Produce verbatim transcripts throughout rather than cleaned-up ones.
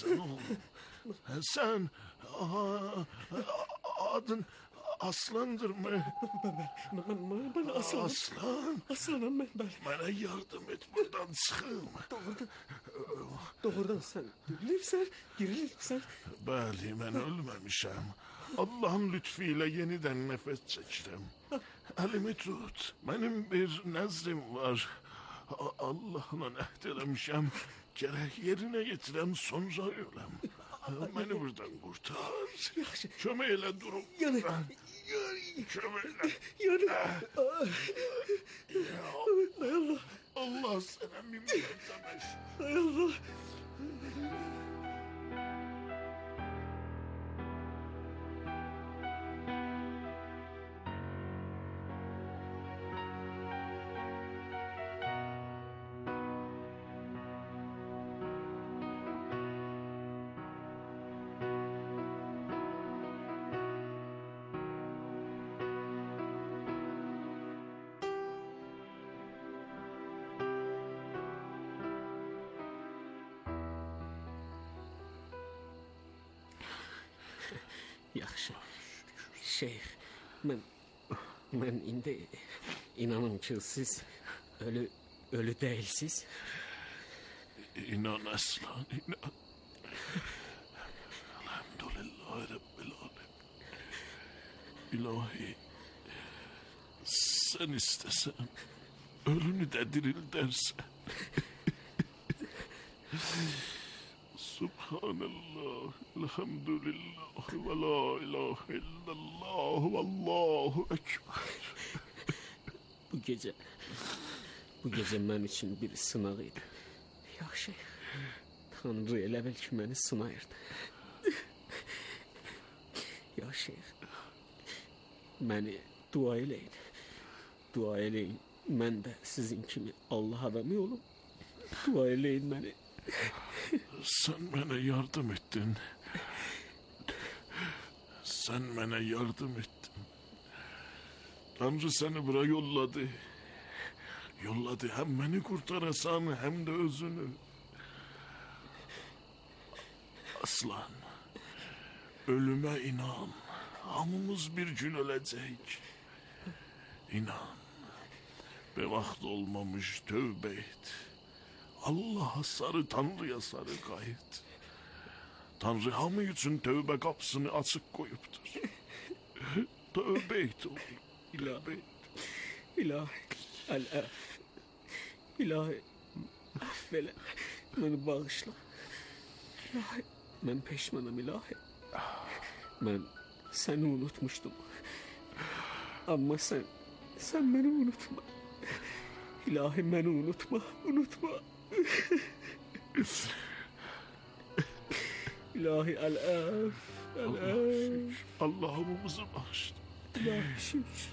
Sen oğlum. Sen aa, adın Aslandır mı? Ben, ben, ben aslanım. Aslan. Aslanım ben. ben. Bana yardım et buradan çıkım. Doğrudan, doğrudan sen dirilirsen, dirilirsen. Bəli, mən ölməmişəm. Allah'ın lütfiyle yeniden nefes çəkirəm. Əlimi tut. Benim bir nəzrim var. Allah'la əhd eləmişəm. Gərək yerinə yetirəm, sonra öləm. Məni buradan qurtar. Kömək elə durum. Yani, Kömək elə. yani. Hay Allah. Allah sənə minnət demək. Hay Allah. Yaxşı. Şeyx, mən mən indi inanın ki siz ölü ölü değilsiz. İnan Aslan, inan. Elhamdülillahi Rabbil Alemin. İlahi, sen istesen, ölünü de diril dersen. Subhanallah, elhamdülillah, ve la ilahe illallah, ve Allahu ekber. Bu gece, bu gece ben için bir sınav idi. Ya şeyh, Tanrı elə bil ki məni sınayırdı. Ya şeyh, məni dua eləyin, dua eləyin. Mən də sizin kimi Allah adamı olum. Dua eləyin məni. Sen bana yardım ettin. Sen bana yardım ettin. Tanrı seni buraya yolladı. Yolladı hem beni kurtarasan hem de özünü. Aslan, ölüme inan. Hamımız bir gün ölecek. İnan. Be vaxt olmamış tövbe et. Allah'a sarı, Tanrı'ya sarı kayıt. Tanrı hamı için tövbe kapısını açık koyuptur. Tövbe et oğlum. Tövbe et. İlahi, el-af. İlahi, affele. Beni bağışla. İlahi, ben peşmanım ilahi. Ben seni unutmuştum. Ama sen, sen beni unutma. İlahi beni unutma, unutma. İlahi el-af, el-af. Allah'ımızı bağışla. İlahi şükür.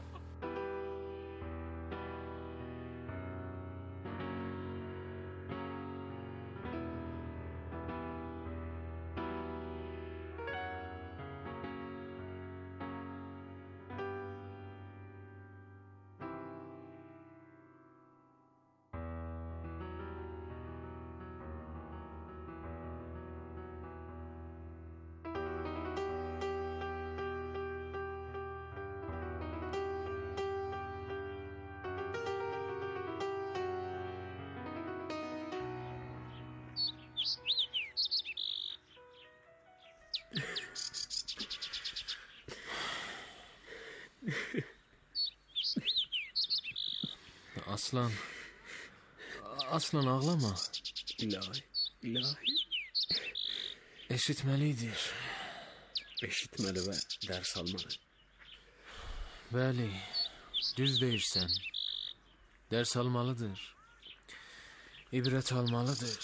Aslan, Aslan ağlama. İlahi, ilahi. Eşitmelidir. Eşitmeli ve ders almalı. Bəli, düz deyirsən. Ders almalıdır. İbrət almalıdır.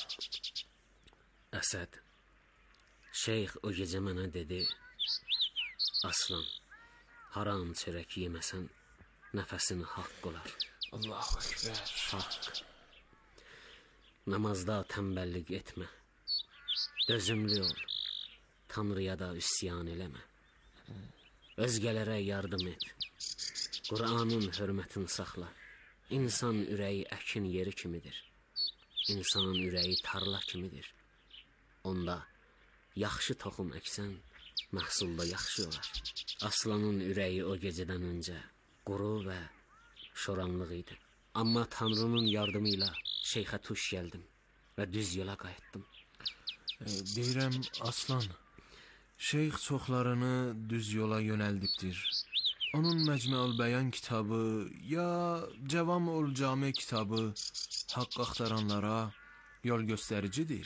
Əsəd, şeyx o gecə mənə dedi, Aslan, haram çörək yeməsən, nəfəsini haqq olar. Allahu Ekber. Haqq. Namazda tənbəllik etmə. Dözümlü ol. Tanrıya da üsyan eləmə. Özgələrə yardım et. Qur'anın hörmətini saxla. İnsan ürəyi əkin yeri kimidir. İnsanın ürəyi tarla kimidir. Onda yaxşı toxum əksən, məhsul da yaxşı olar. Aslanın ürəyi o gecədən öncə quru və şoranlıq idi. Amma Tanrının yardımı ilə şeyxə tuş gəldim və düz yola qayıtdım. E, deyirəm, Aslan, şeyx çoxlarını düz yola yönəldibdir. Onun Məcmuəl Bəyan kitabı ya Cəvamiül Cami kitabı haqq axtaranlara yol göstəricidir.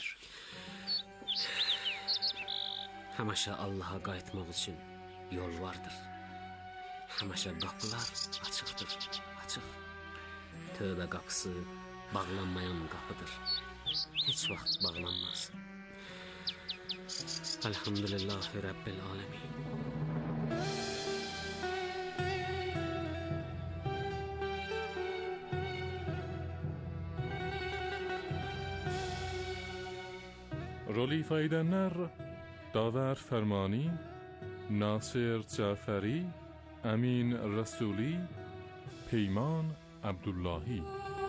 Həmişə Allaha qayıtmaq üçün yol vardır. Həmişə qapılar açıqdır, açıq. Tövbə qapısı bağlanmayan qapıdır. Heç vaxt bağlanmaz. Elhamdülillahi Rabbil alemin. Rol ifa edenler Daver Fermani, Nasir Caferi, Amin Rasuli, Peyman Abdullahi.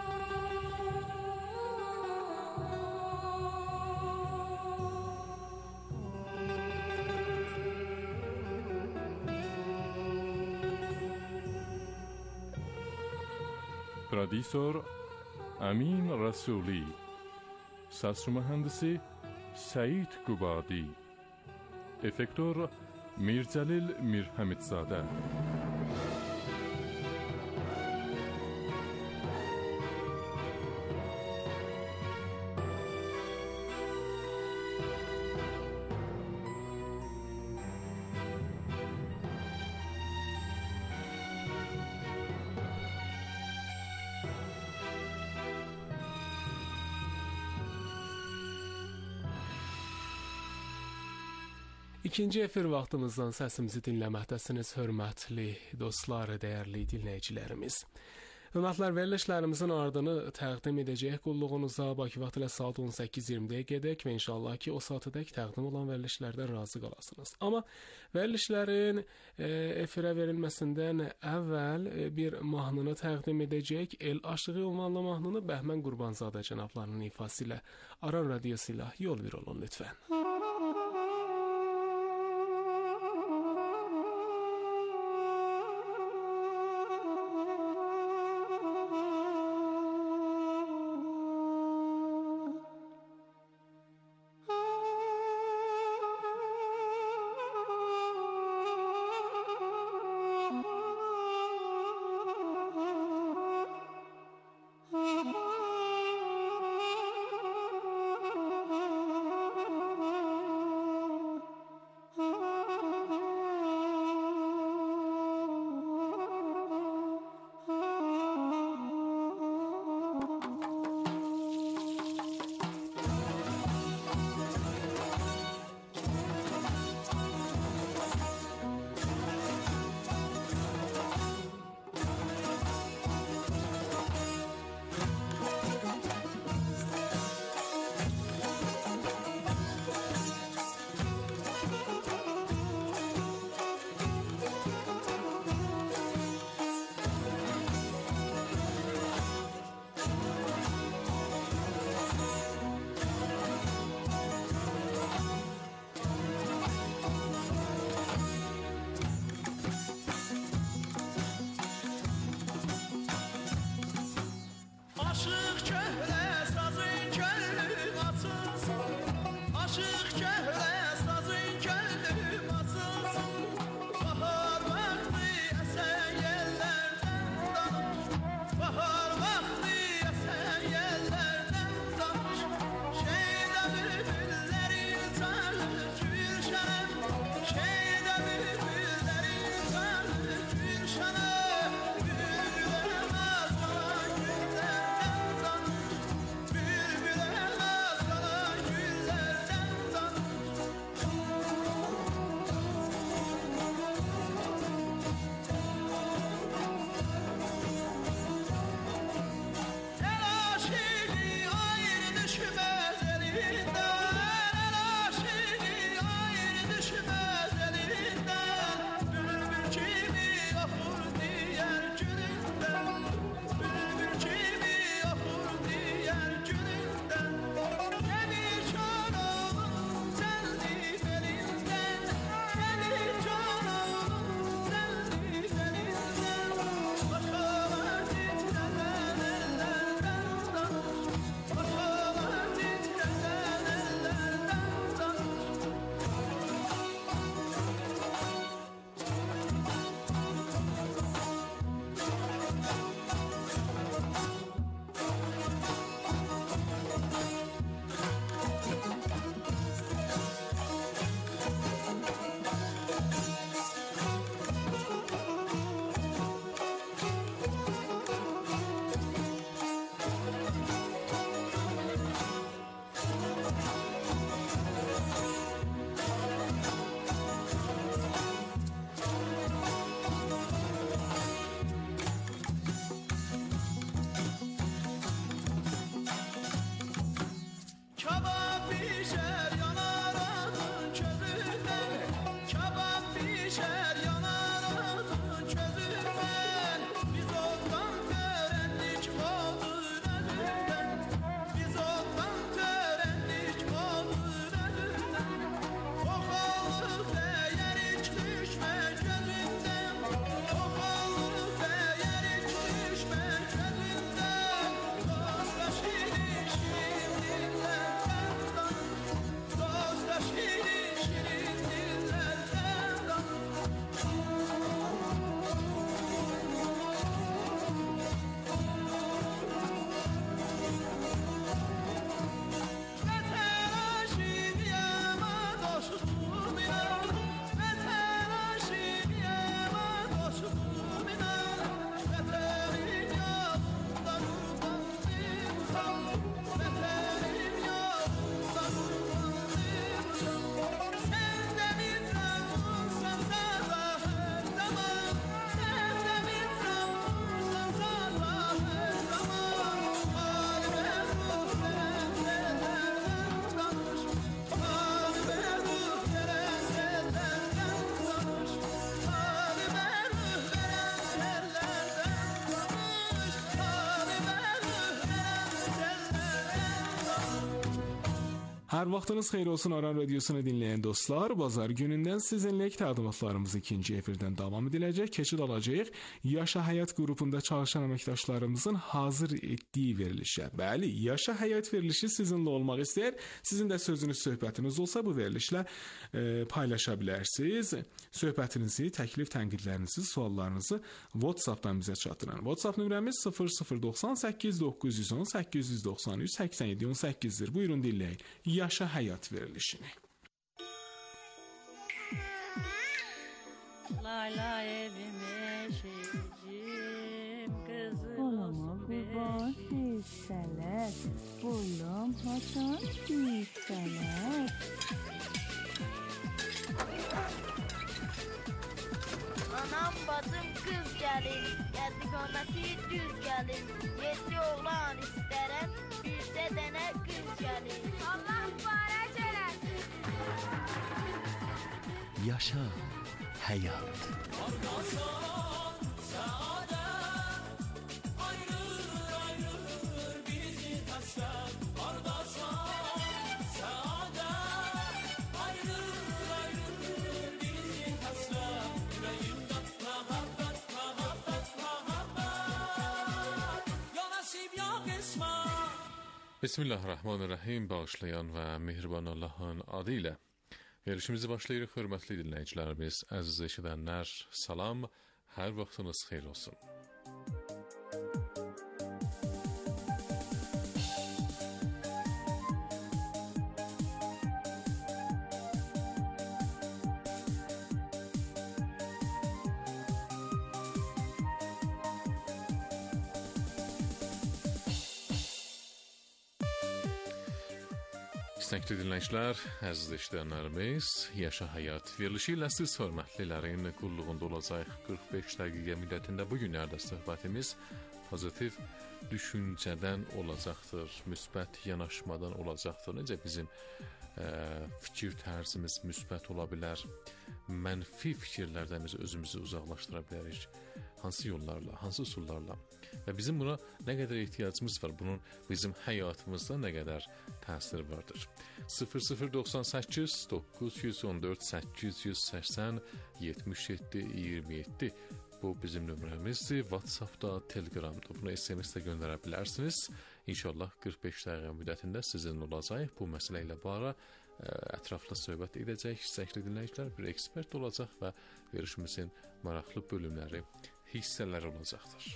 Prodüser Amin Rasuli. Ses mühendisi Seyit Gubadi. Efektör Mircelil Mirhamidzade. İkinci efir vaxtımızdan səsimizi dinləməkdəsiniz, hörmətli dostlar, dəyərli dinləyicilərimiz. Hörmətlər, verilişlərimizin ardını təqdim edəcək qulluğunuza Bakı vaxtı ilə saat on səkkiz iyirmiyə gedək və inşallah ki, o saatədək təqdim olan verilişlərdən razı qalasınız. Amma verilişlərin e, efirə verilməsindən əvvəl e, bir mahnını təqdim edəcək. El Aşığı ünvanlı mahnını Bəhmən Qurbanzadə cənablarının ifası ilə Aran radiosu ilə yol bir olun lütfən. Hər vaxtınız xeyir olsun Aran Radiosunu dinləyən dostlar. Bazar günündən sizinlə təqdimatlarımız ikinci efirdən davam ediləcək. Keçid alacağıq Yaşa Həyat qrupunda çalışan əməkdaşlarımızın hazır etdiyi verilişə. Bəli, Yaşa Həyat verilişi sizinlə olmaq istəyir. Sizin də sözünüz, söhbətiniz olsa bu verilişlə e, paylaşa bilərsiniz. Söhbətinizi, təklif, tənqidlərinizi, suallarınızı WhatsApp-dan bizə çatdırın. WhatsApp nömrəmiz sıfır sıfır doxsan səkkiz doqquz yüz on səkkiz yüz doxsan üç səksən yeddi on səkkizdir. Buyurun dinləyin. Yaşa Həyat verilişini. Layla evime şeycim kızım Koluma olsun kurban beşim. hisseler, boylum haçan hisseler. Anam bacım kız gelin, geldik ondaki düz gelin. Yedi oğlan isterem, bir de dene kız gelin. Allah mübarek eylesin. Yaşa Həyat. Bismillahirrahmanirrahim. Bağışlayan və mehriban Allahın adı ilə verilişimizi başlayırıq, hörmətli dinləyicilərimiz, əziz eşidənlər, salam, hər vaxtınız xeyir olsun. İstəkli dinləyicilər, əziz eşidənlərimiz, Yaşa Həyat verilişi ilə siz hörmətlilərin qulluğunda olacaq qırx beş dəqiqə müddətində bu günlərdə söhbətimiz pozitiv düşüncədən olacaqdır, müsbət yanaşmadan olacaqdır. Necə bizim ə, fikir tərzimiz müsbət ola bilər, mənfi fikirlərdən biz özümüzü uzaqlaşdıra bilərik. Hansı yollarla, hansı usullarla və bizim buna nə qədər ehtiyacımız var, bunun bizim həyatımızda nə qədər təsiri vardır. sıfır sıfır doxsan səkkiz doqquz yüz on dörd səkkiz yüz səksən yetmiş yeddi iyirmi yeddi bu bizim nömrəmizdir. WhatsApp-da, Telegram-da bunu S M S-də göndərə bilərsiniz. İnşallah qırx beş dəqiqə müddətində sizin olacaq. Bu məsələ ilə bara ətraflı söhbət edəcək. İstəkli dinləyicilər, bir ekspert olacaq və verilişimizin maraqlı bölümləri, hissələri olacaqdır.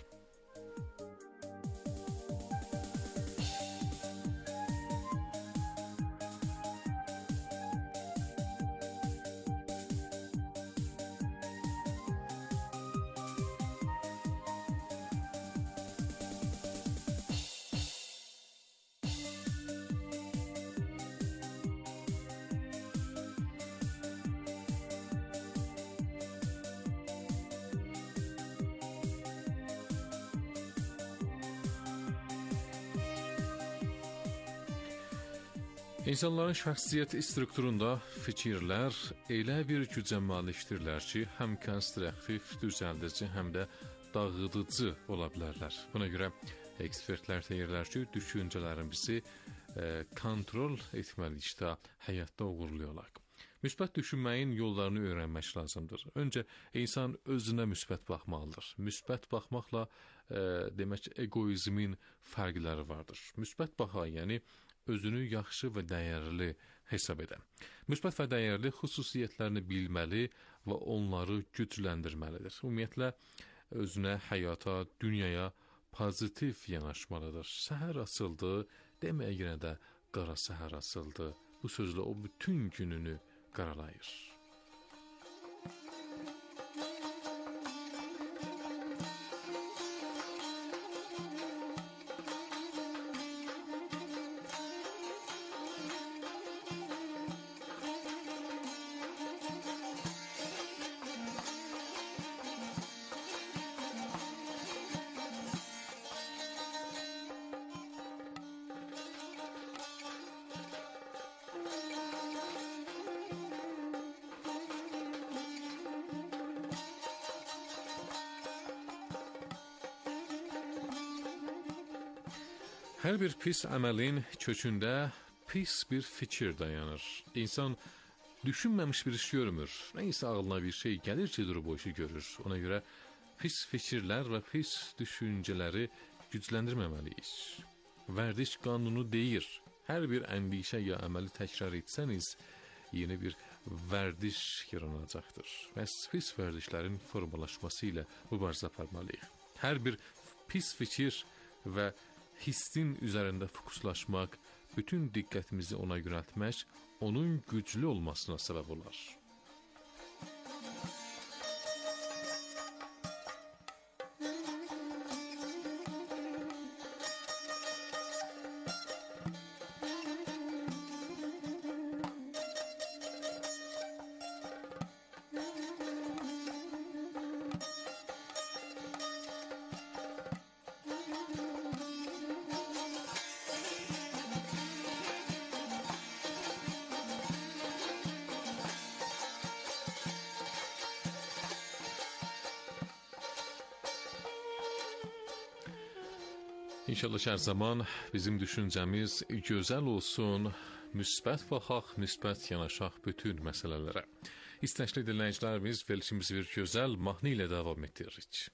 İnsanların şəxsiyyət strukturunda fikirlər elə bir gücə malikdirlər ki, həm konstruktiv, düzəldici, həm də dağıdıcı ola bilərlər. Buna görə ekspertlər deyirlər ki, düşüncələrimizi e, kontrol etməlikdə həyatda uğurlayaq. Müsbət düşünməyin yollarını öyrənmək lazımdır. Öncə insan özünə müsbət baxmalıdır. Müsbət baxmaqla e, demək egoizmin fərqləri vardır. Müsbət baxa, yəni özünü yaxşı və dəyərli hesab edən. Müsbət və dəyərli xüsusiyyətlərini bilməli və onları gücləndirməlidir. Ümumiyyətlə, özünə, həyata, dünyaya pozitiv yanaşmalıdır. Səhər açıldı, deməyə yenə də qara səhər açıldı. Bu sözlə o bütün gününü qaralayır. Hər bir pis əməlin kökündə pis bir fikir dayanır. İnsan düşünmemiş bir iş görmür. Neyse ağlına bir şey gelir ki durub o işi görür. Ona göre pis fikirler ve pis düşünceleri gücləndirməməliyik. Vərdiş qanunu deyir. Hər bir əndişə ya əməli təkrar etsəniz, yeni bir vərdiş yaranacaqdır. Və pis vərdişlərin formalaşması ilə mübarizə aparmalıyıq. Hər bir pis fikir və hissin üzərində fokuslaşmaq, bütün diqqətimizi ona yönəltmək, onun güclü olmasına səbəb olar. İnşallah hər zaman bizim düşüncəmiz gözəl olsun, müsbət baxaq, müsbət yanaşaq bütün məsələlərə. İstəkli dinləyicilərimiz, verilişimizi bir gözəl mahnı ilə davam etdiririk.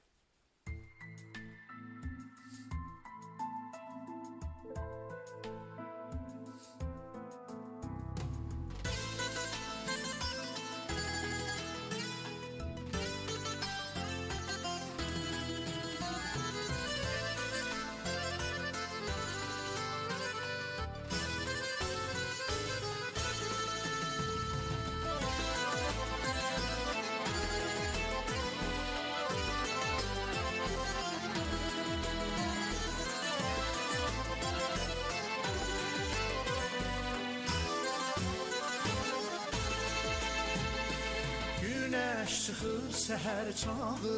Çıxır səhər çağı,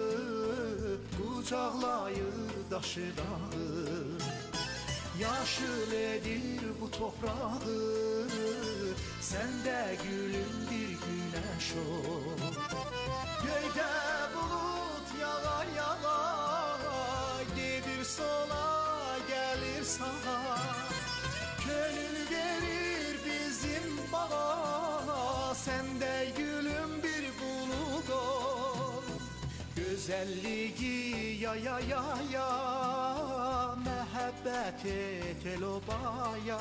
qucaqlayır daşı dağı, yaşıl edir bu toprağı, səndə gülüm bir günəş ol. Göydə bulut yağa yağa, gedir sola, gəlir sağa, könül verir bizim bağa, səndə gülüm bir bulut ol. Gözəlliyi ya ya ya ya, məhəbbət et el obaya.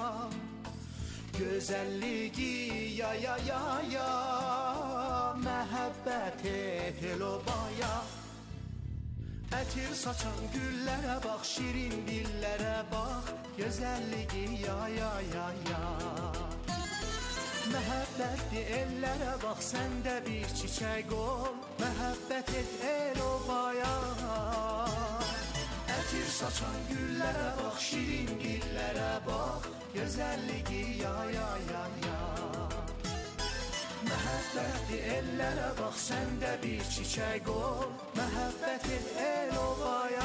Gözəlliyi ya ya ya ya, məhəbbət et el obaya. Ətir saçan güllərə bax, şirin dillərə bax, gözəlliyi ya ya ya ya. Məhəbbətli ellərə bax, səndə bir çiçək ol, məhəbbət et el obaya. Ətir saçan güllərə bax, şirin dillərə bax, gözəlliyi ya ya ya ya. Məhəbbətli ellərə bax, səndə bir çiçək ol, məhəbbət et el obaya.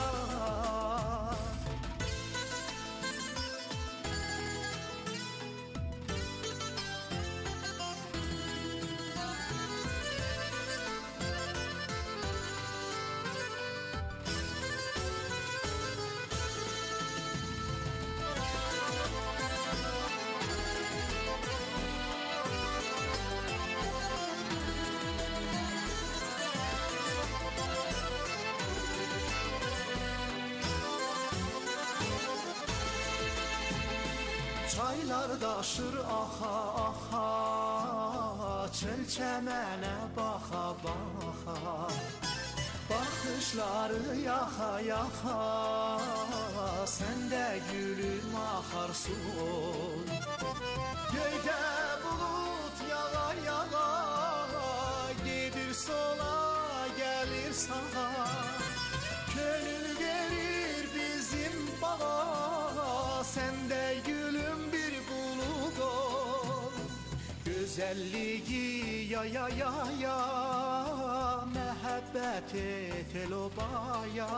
Çaylar daşır axa axa, çöl çəmənə baxa baxa, baxışları yaxa yaxa, səndə gülüm axar su ol. Göydə bulut yağa yağa, gedir sola, gəlir sağa, könül verir bizim bağa, səndə gülüm bir bulut ol. Gözəlliyi ya ya ya ya, məhəbbət et el obaya.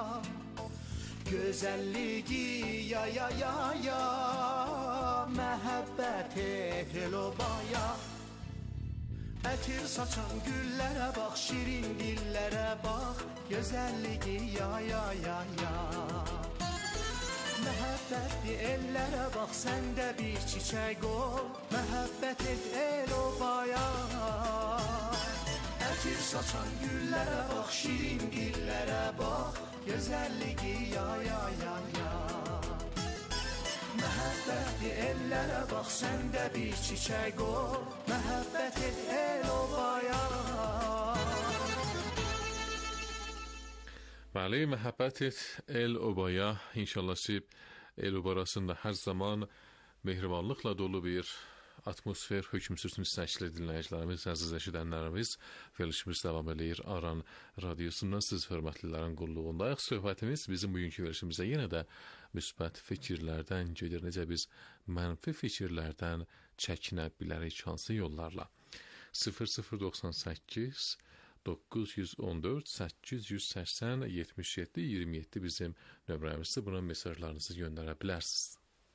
Gözəlliyi ya ya ya ya, məhəbbət et el obaya. Ətir saçan güllərə bax, şirin dillərə bax, gözəlliyi ya ya ya ya. Məhəbbətli ellərə bax, sən də bir çiçək ol. Məhəbbət et el obaya. Ətir saçan güllərə bax, şirin dillərə bax, gözəlliyi ya ya ya ya. Məhəbbətli ellərə bax, sən də bir çiçək ol. Məhəbbət et el obaya. Bəli, məhəbbət et el obaya. İnşallah siz el obarasında hər zaman mehribanlıqla dolu bir atmosfer hökm sürsün istəkli dinləyicilərimiz, əziz eşidənlərimiz. Verilişimiz davam edir Aran radiosundan siz hörmətlilərin qulluğundayıq. Söhbətimiz bizim bugünkü verilişimizdə yenə də müsbət fikirlərdən gedir. Necə biz mənfi fikirlərdən çəkinə bilərik hansı yollarla? sıfır sıfır doxsan səkkiz doqquz yüz on dörd səkkiz yüz səksən yetmiş yeddi iyirmi yeddi bizim nömrəmizdir. Buna mesajlarınızı göndərə bilərsiniz.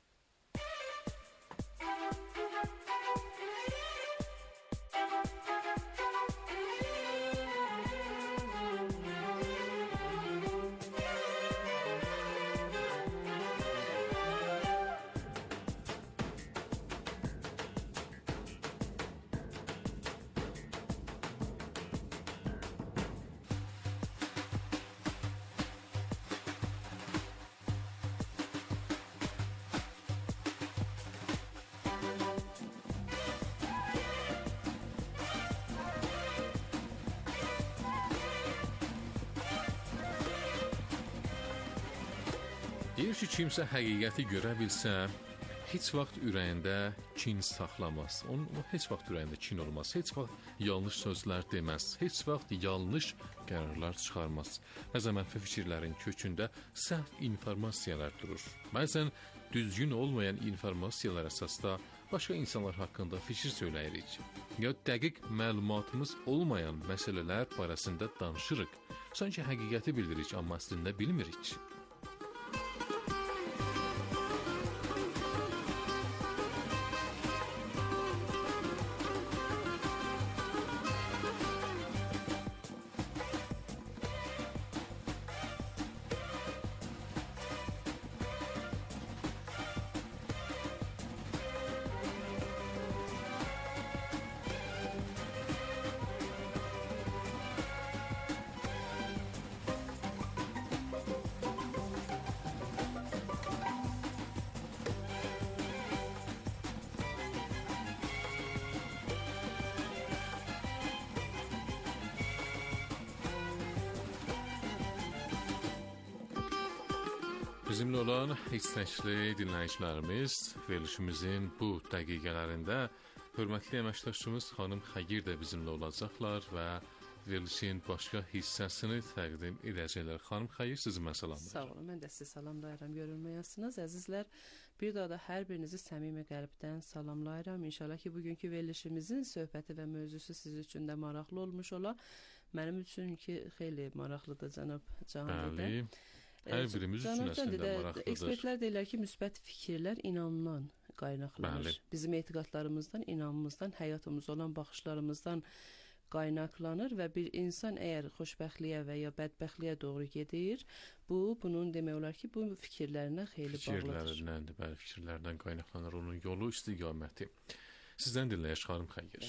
Deyir ki, kimsə həqiqəti görə bilsə, heç vaxt ürəyində kin saxlamaz. Onun heç vaxt ürəyində kin olmaz. Heç vaxt yanlış sözlər deməz. Heç vaxt yanlış qərarlar çıxarmaz. Bəzən mənfi fikirlərin kökündə səhv informasiyalar durur. Bəzən düzgün olmayan informasiyalar əsasda başqa insanlar haqqında fikir söyləyirik. Ya dəqiq məlumatımız olmayan məsələlər barəsində danışırıq. Sanki həqiqəti bildiririk, amma əslində bilmirik. Bizimlə olan istəkli dinləyicilərimiz verilişimizin bu dəqiqələrində hörmətli əməkdaşımız xanım Xəyir də bizimlə olacaqlar və verilişin başqa hissəsini təqdim edəcəklər. Xanım Xəyir, sizi mən salamlayıram. Sağ olun, mən də sizi salamlayıram, görülməyəsiniz. Əzizlər, bir daha da hər birinizi səmimi qəlbdən salamlayıram. İnşallah ki, bugünkü verilişimizin söhbəti və mövzusu siz üçün də maraqlı olmuş ola. Mənim üçün ki, xeyli maraqlıdır, cənab Cahangir. Bəli. Hər birimiz üçün əslində maraqlıdır. Ekspertlər deyirlər ki, müsbət fikirlər inamdan qaynaqlanır. Bəli. Bizim etiqadlarımızdan, inamımızdan, həyatımıza olan baxışlarımızdan qaynaqlanır və bir insan əgər xoşbəxtliyə və ya bədbəxtliyə doğru gedir, bu, bunun demək olar ki, bu fikirlərinə xeyli bağlıdır. Fikirlərindəndir, bəli, fikirlərdən qaynaqlanır onun yolu, istiqaməti. Sizdən dinləyək, xanım Xəyir.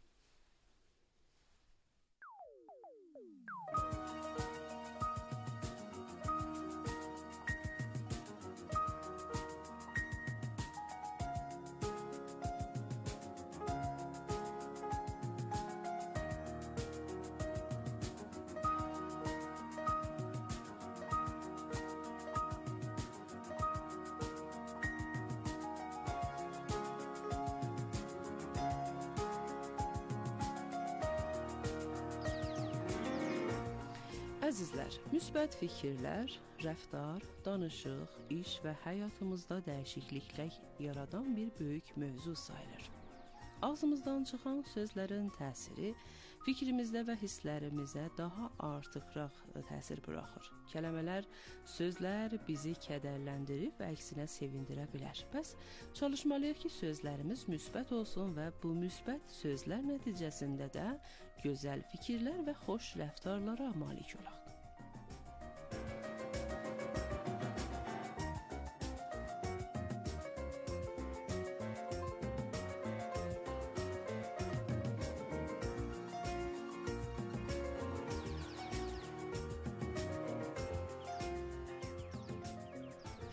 Əzizlər, müsbət fikirlər, rəftar, danışıq, iş və həyatımızda dəyişikliklər yaradan bir böyük mövzu sayılır. Ağzımızdan çıxan sözlərin təsiri fikrimizdə və hisslərimizə daha artıqraq təsir buraxır. Kəlmələr, sözlər bizi kədərləndirib və əksinə sevindirə bilər. Bəs çalışmalıyıq ki, sözlərimiz müsbət olsun və bu müsbət sözlər nəticəsində də gözəl fikirlər və xoş rəftarlara malik olaq.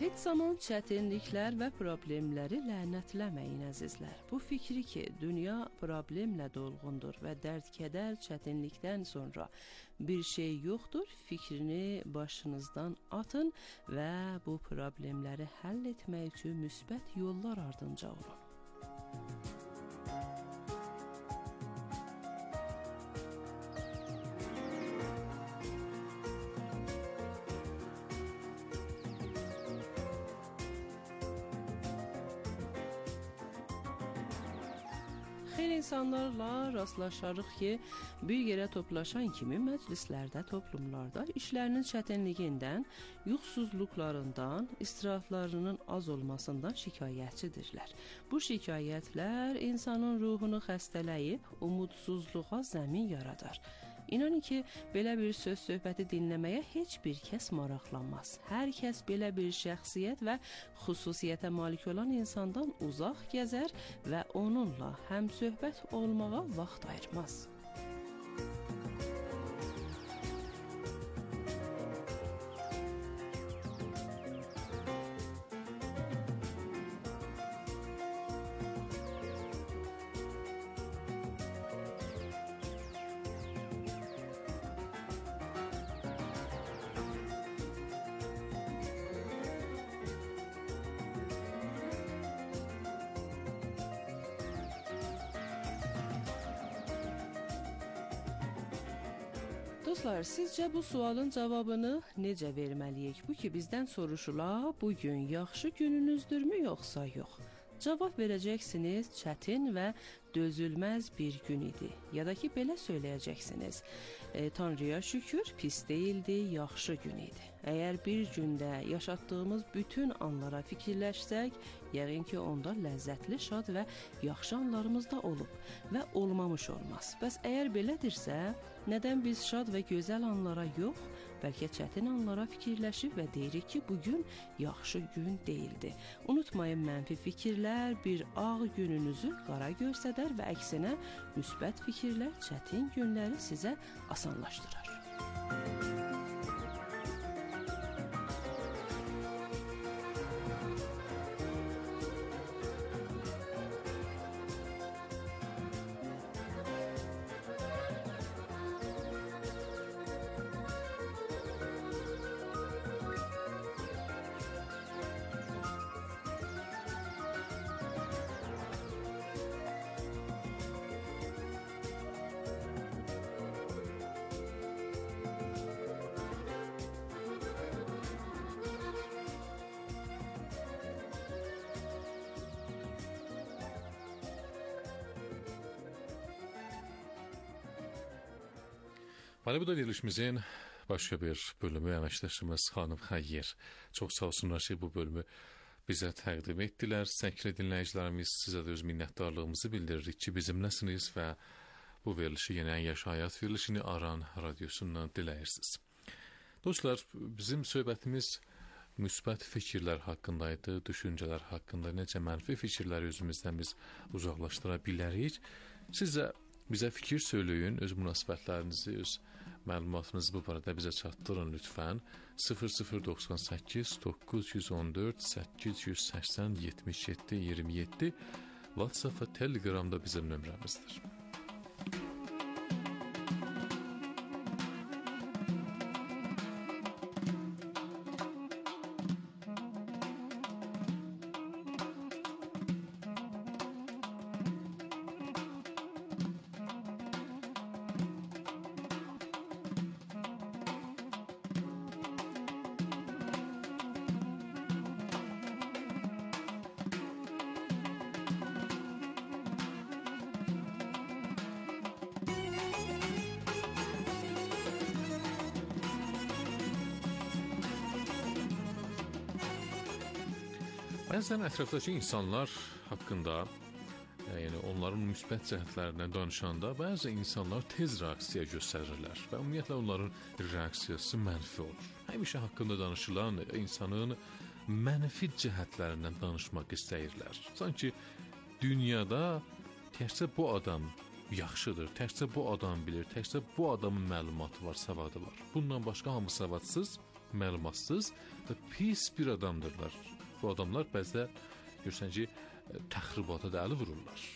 Heç zaman çətinliklər və problemləri lənətləməyin əzizlər. Bu fikri ki, dünya problemlə dolğundur və dərd-kədər, çətinlikdən sonra bir şey yoxdur, fikrini başınızdan atın və bu problemləri həll etmək üçün müsbət yollar ardınca olun. Xeyli insanlarla rastlaşarıq ki, bir yerə toplaşan kimi məclislərdə, toplumlarda işlərinin çətinliyindən, yuxusuzluqlarından, istirahlarının az olmasından şikayətçidirlər. Bu şikayətlər insanın ruhunu xəstələyib, umudsuzluğa zəmin yaradar. İnanın ki, belə bir söz söhbəti dinləməyə heç bir kəs maraqlanmaz. Hər kəs belə bir şəxsiyyət və xüsusiyyətə malik olan insandan uzaq gəzər və onunla həm söhbət olmağa vaxt ayırmaz. Dostlar, sizcə bu sualın cavabını necə verməliyik? Bu ki, bizdən soruşula, bugün yaxşı gününüzdürmü, yoxsa yox? Cavab verəcəksiniz, çətin və dözülməz bir gün idi. Ya da ki, belə söyləyəcəksiniz, e, Tanrıya şükür, pis deyildi, yaxşı gün idi. Əgər bir gündə yaşatdığımız bütün anlara fikirləşsək, yəqin ki, onda ləzzətli, şad və yaxşı anlarımız da olub və olmamış olmaz. Bəs əgər belədirsə, nədən biz şad və gözəl anlara yox, bəlkə çətin anlara fikirləşib və deyirik ki, bugün yaxşı gün deyildi. Unutmayın, mənfi fikirlər bir ağ gününüzü qara görsədər və əksinə müsbət fikirlər çətin günləri sizə asanlaşdırar. Bana bu da verilişimizin başka bir bölümü əməkdaşımız Xanım Xəyyir. Çox sağ olsunlar ki, bu bölümü bizə təqdim etdilər. Səkli dinləyicilərimiz, sizə də öz minnətdarlığımızı bildiririk ki, bizimləsiniz və bu verilişi yenə Yaş Həyat verilişini Aran radiosundan diləyirsiniz. Dostlar, bizim söhbətimiz müsbət fikirlər haqqındaydı, düşüncələr haqqında, necə mənfi fikirləri özümüzdən biz uzaqlaşdıra bilərik. Sizə Bizə fikir söyləyin, öz münasibətlərinizi, öz məlumatınızı bu barədə bizə çatdırın lütfən. sıfır sıfır doxsan səkkiz doqquz yüz on dörd səkkiz yüz səksən yetmiş yeddi iyirmi yeddi WhatsApp və Telegramda bizim nömrəmizdir. Bəzən ətrafdakı insanlar haqqında, yəni onların müsbət cəhətlərindən danışanda, bəzi insanlar tez reaksiya göstərirlər və ümumiyyətlə onların reaksiyası mənfi olur. Həmişə haqqında danışılan insanın mənfi cəhətlərindən danışmaq istəyirlər. Sanki dünyada təkcə bu adam yaxşıdır, təkcə bu adam bilir, təkcə bu adamın məlumatı var, savadı var. Bundan başqa hamı savadsız, məlumatsız və pis bir adamdırlar. Bu adamlar bəzən görürsən ki, təxribata da əli vururlar.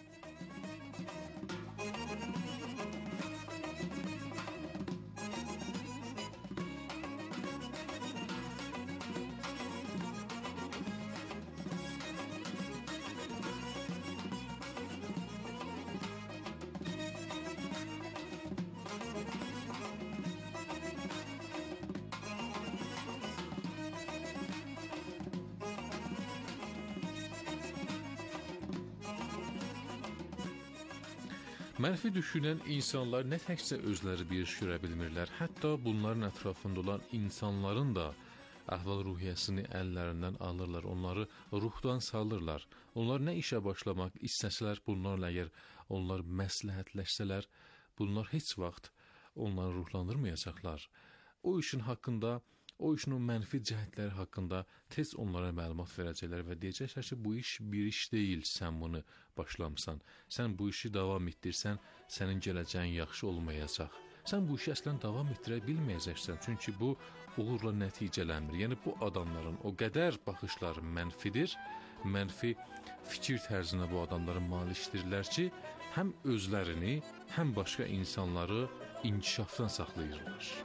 Mənfi düşünən insanlar nə təkcə özləri bir iş görə bilmirlər, hətta bunların ətrafında olan insanların da əhval-ruhiyyəsini əllərindən alırlar, onları ruhdan salırlar. Onlar nə işə başlamaq istəsələr, bunlarla əgər onlar məsləhətləşsələr, bunlar heç vaxt onları ruhlandırmayacaqlar. O işin haqqında, o işin o mənfi cəhətləri haqqında tez onlara məlumat verəcəklər və deyəcəklər ki, bu iş bir iş deyil, sən bunu başlamısan. Sən bu işi davam etdirsən, sənin gələcəyin yaxşı olmayacaq. Sən bu işi əslən davam etdirə bilməyəcəksən, çünki bu uğurla nəticələnmir. Yəni, bu adamların o qədər baxışları mənfidir, mənfi fikir tərzinə bu adamları malikdirlər ki, həm özlərini, həm başqa insanları inkişafdan saxlayırlar.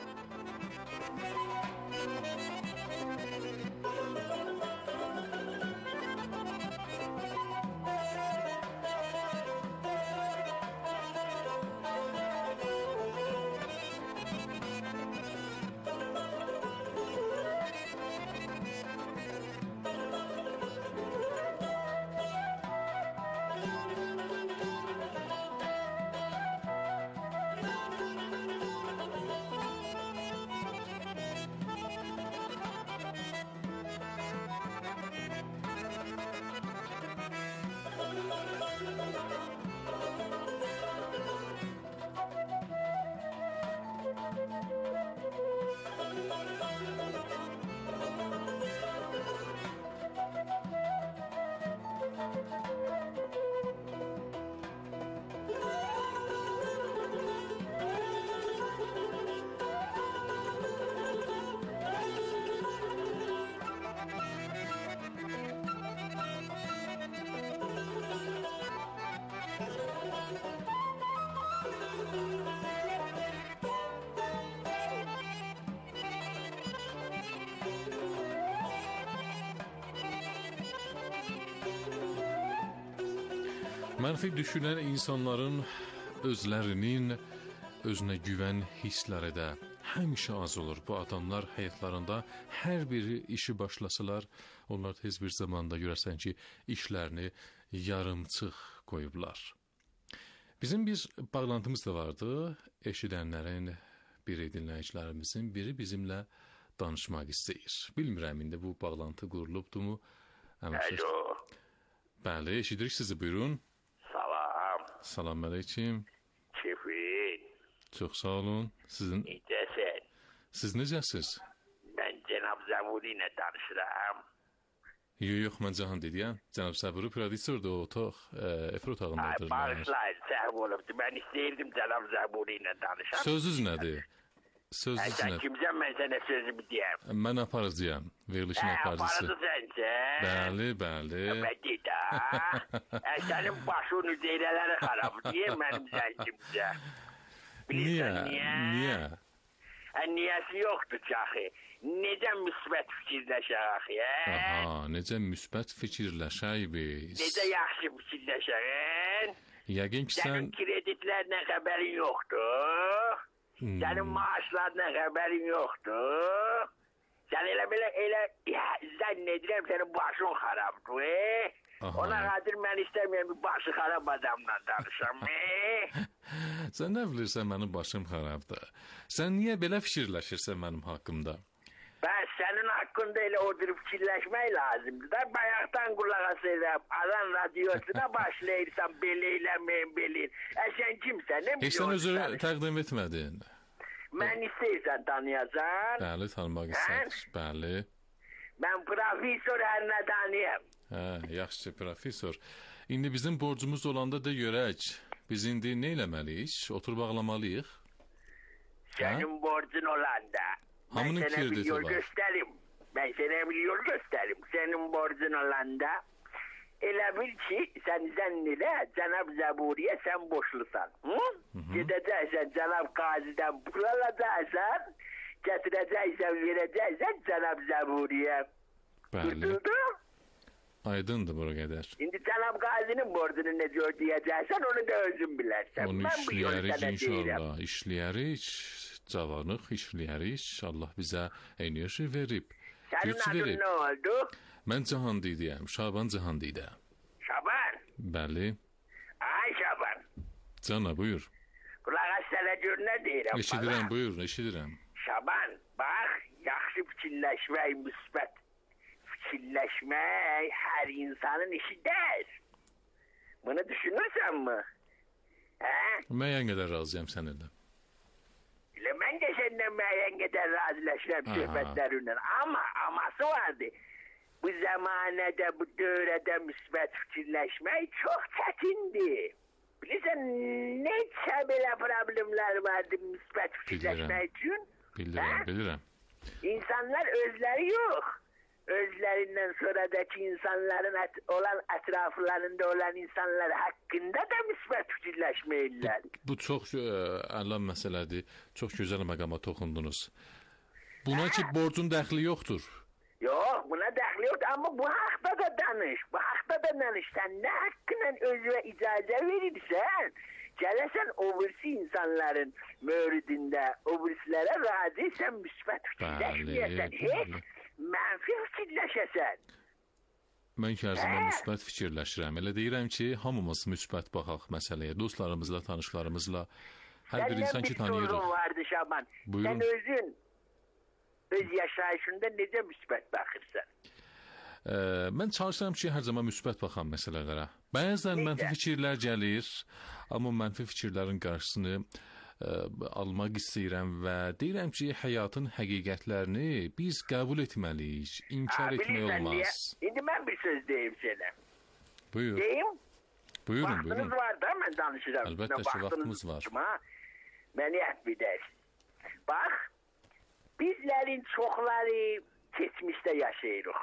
Mənfi düşünən insanların özlərinin özünə güvən hissləri də həmişə az olur. Bu adamlar həyatlarında hər biri işi başlasalar, onlar tez bir zamanda görərsən ki, işlərini yarımçıq qoyublar. Bizim bir bağlantımız da vardı. Eşidənlərin biri, dinləyicilərimizin biri bizimlə danışmaq istəyir. Bilmirəm, indi bu bağlantı qurulubdumu? Alo. Bəli, eşidirik sizi, buyurun. Salam. Salam əleykum. Kefin. Çox sağ olun. Sizin... Necəsən? Siz necəsiz? Mən Cənab Zəburi ilə danışıram. Yox, yox, mən Cahan dediyəm. Cənab Zəburi prodüserdir, o otaq, efir otağındadır. Ay, bağışlayın, səhv olubdur. Mən istəyirdim Cənab Zəburi ilə danışam. Sözünüz nədir? Sözünüz nədir? Sən kimsən, mən sənə sözümü deyəm. Mən aparıcıyam, verilişin aparıcısı. Aparıcı sənsən? Bəli, bəli. Bəli də. Sənin başın üzeylələri xarab, niyə mənim zəncimcə? Niyə? Niyə? Niyəsi yoxdur ki, axı. Necə müsbət fikirləşək, axı, hə? Aha, necə müsbət fikirləşək biz? Necə yaxşı fikirləşək? Yəqin ki, sən... Sənin kreditlərlə xəbərin yoxdur. Hmm. Sənin maaşlarla xəbərin yoxdur. Sən elə belə, elə, zənn edirəm, sənin başın xarabdır, e? Ona qadir mən istəməyəm, bir başı xarab adamla danışam, e? Sən nə bilirsən, mənim başım xarabdır. Sən niyə belə fikirləşirsən mənim haqqımda? Ben senin hakkında elə oturup fikirləşmək lazımdır da. Bayaqdan qulaq asıram, alan radyosuna başlayırsan, belə eləməyin, belə. E sən kimsən, nə Heç sən özünü təqdim etmədin. Mən istəyirsən tanıyasan. Bəli, tanımaq istəyir, bəli. Mən profesör ərinə tanıyam. Hə, yaxşı, profesör. İndi bizim borcumuz olanda da görək. Biz indi nə eləməliyik? Oturub ağlamalıyıq? Sənin borcun olanda. Hamının ben sana bir krediti yol var. göstereyim. Ben sana bir yol göstereyim. Senin borcun olanda elə bil ki sen zannile Cenab-ı Zaburi'ye sen borçlusan. Hı? Gideceksen Cenab-ı Gazi'den pul alacaksan, getireceksen vereceksen Cenab-ı Zaburi'ye. Bəli. Tutuldu. Aydındır bura qədər. Şimdi Cenab-ı Gazi'nin borcunu ne ödeyeceksen onu da özün bilersen. Onu Ben bu yolu işləyərik sana deyirəm. inşallah. İşləyərik. Cavanıq işləyərik. Allah bizə enerji verib. Senin Güc adın verib. ne oldu? Mən Cahandidiyəm. Şaban Cahandide. Şaban. Bəli. Ay Şaban. Cana buyur. Kulak asana gör ne deyirəm. Eşidirəm bana. buyur, eşidirəm. Şaban bak yaxşı fikirləşmək, müsbət fikirləşmək her insanın işi değil. Bunu düşünürsən mi? He? Müəyyən qədər razıyam səninlə. Elə mən də səndən müəyyən qədər razılaşıram Aha. söhbətlərindən. Ama aması vardı. Bu zamanədə, bu dövrədə müsbət fikirləşmək çox çətindir. Bilirsən, neçə belə problemlər vardı müsbət fikirləşmək üçün? Bilirəm, bilirəm. İnsanlar özləri yox. Özlerinden sonradaki insanların et, olan etraflarında olan insanlar hakkında da müsbət fikirləşməyirlər. Bu çox e, əla məsələdir. Çox gözəl məqama toxundunuz. Buna ki borcun dəxli yoxdur. Yox, buna dəxli yoxdur, amma bu haqda da danış. Bu haqda da danış. Sən nə haqqla özünə icazə verirsən, gələsən o birisi insanların möridində, o birisilərə razıysan müsbət fikirləşməyəsən. Heç mənfi fikirləşəsən. Mən ki hər zaman müsbət fikirləşirəm. Elə deyirəm ki, hamımız müsbət baxaq məsələyə, dostlarımızla, tanışlarımızla. Hər bir insan ki Səndən bir sorun tanıyırıq. vardı Şaban. Buyurun. Sən özün öz yaşayışında necə müsbət baxırsan? Ee, mən çalışıram ki, hər zaman müsbət baxan məsələlərə. Bəzən mənfi fikirlər gəlir, amma mənfi fikirlərin qarşısını ə, almaq istəyirəm və deyirəm ki, həyatın həqiqətlərini biz qəbul etməliyik, inkar Ha, etmək bilirsən olmaz. niyə? İndi mən bir söz deyim sənə. Buyur. Deyim? Buyurun, Vaxtınız buyurun. var da mən danışıram. Əlbəttə ki, Vaxtınız vaxtımız var. çıxma, Məni ət bidər. Bax, bizlərin çoxları keçmişdə yaşayırıq.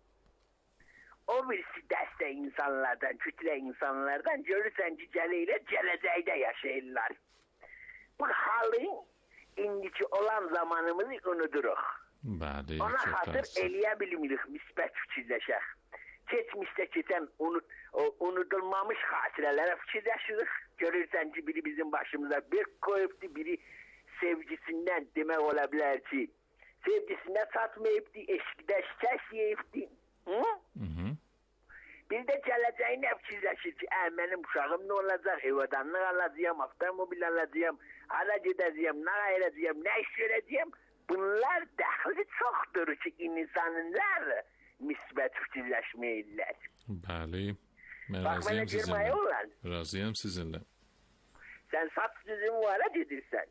O birisi dəstə insanlardan, kütlə insanlardan görürsən ki, gələylə gələcəkdə yaşayırlar. Bu halın indiki olan zamanımızı unuduruq. Bəli, Ona çox xatır təəssüf. eləyə bilmirik, müsbət fikirləşək. Keçmişdə keçən unu, o, unudulmamış xatirələrə fikirləşirik. Görürsən ki, biri bizim başımıza bir koyubdu, biri sevgisindən demək ola bilər ki, sevgisinə çatmayıbdı, eşqdə şikəş yeyibdi. Hı? Hı -hı. Bir də gələcəyinə fikirləşir ki, ə, mənim uşağım nə olacaq, evadanlıq alacağım, avtomobil alacağım, hara gedəcəyəm, nə ayıracağım, nə iş görəcəyəm. Bunlar dəxli çoxdur ki, insanlar müsbət fikirləşməyirlər. Bəli, mən Bax, razıyam mənə girməyə sizinlə. olan. Razıyam sizinlə. Sən saç düzüm vara gedirsən.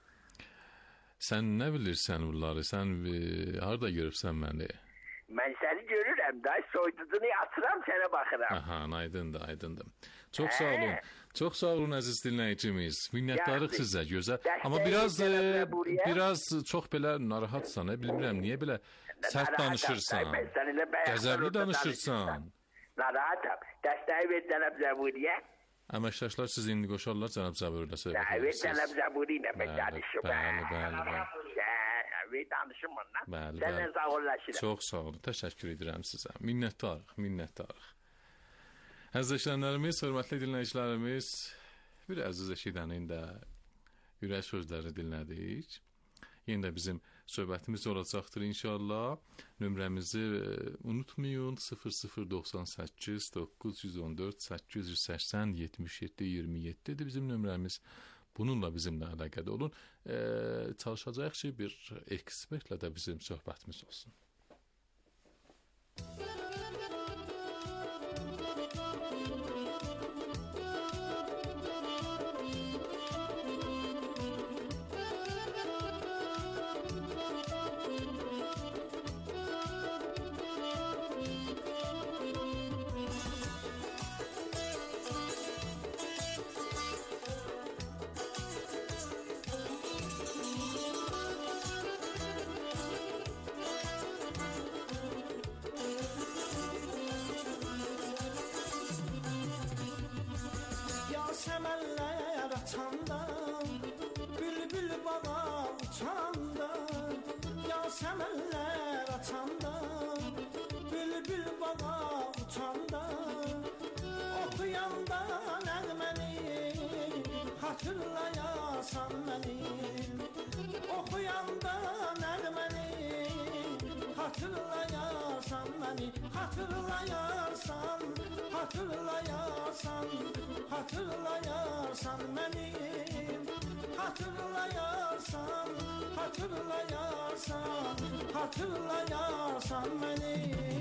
Sən nə bilirsən bunları? Sən e, harda görübsən məni? Mən səni görürəm da, soyducunu atıram, sənə baxıram. Aha, aydındır, aydındır. Çox sağ olun. Çox sağ olun əziz dinləyicimiz. Minnətdarıq Yaxşı. sizə gözəl. Dəstəyi Amma biraz e, sənə buraya. biraz çox belə narahatsan, nə bilmirəm niyə belə sərt Narahatam, danışırsan. mən səninlə bəyəxtər Qəzəbli orada danışırsan. Narahatam. Dəstəyi ver Cənab Zəburiyə. Əməkdaşlar siz indi qoşarlar cənab Zabirlə söhbət Ver edirsiniz. Cənab Zəburi ilə mən Bəli, danışım. bəli, bəli, bəli. Ver danışım onunla. Bəli, Sənlə bəli. sağollaşırım. Çox sağ olun. Təşəkkür edirəm sizə. Minnətdarıq, minnətdarıq. Əziz eşidənlərimiz, hörmətli dinləyicilərimiz, bir əziz eşidənin də ürək sözləri dinlədik. Yenə də bizim söhbətimiz olacaqdır inşallah. Nömrəmizi e, unutmayın. sıfır sıfır doxsan səkkiz doqquz yüz on dörd səkkiz yüz səksən yetmiş yeddi iyirmi yeddi-dir bizim nömrəmiz. Bununla bizimlə əlaqədə olun. E, çalışacağıq ki, bir ekspertlə də bizim söhbətimiz olsun. açanda, bülbül bağa uçanda, yasemenler açanda, bülbül bağa uçanda, oxuyanda nəğməni, xatırlayasan məni, oxuyanda nəğməni, xatırlayasan məni, xatırlayarsan, xatırlayarsan, xatırlayarsan məni, xatırlayarsan, xatırlayarsan, xatırlayarsan məni.